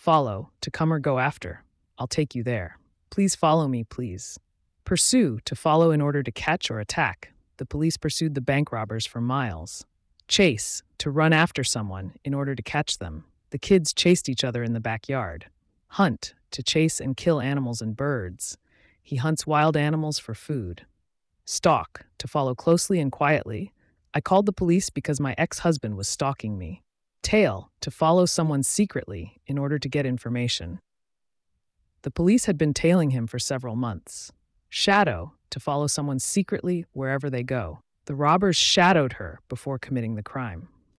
Follow, to come or go after. I'll take you there. Please follow me, please. Pursue, to follow in order to catch or attack. The police pursued the bank robbers for miles. Chase, to run after someone in order to catch them. The kids chased each other in the backyard. Hunt, to chase and kill animals and birds. He hunts wild animals for food. Stalk, to follow closely and quietly. I called the police because my ex-husband was stalking me. Tail, to follow someone secretly in order to get information. The police had been tailing him for several months. Shadow, to follow someone secretly wherever they go. The robbers shadowed her before committing the crime.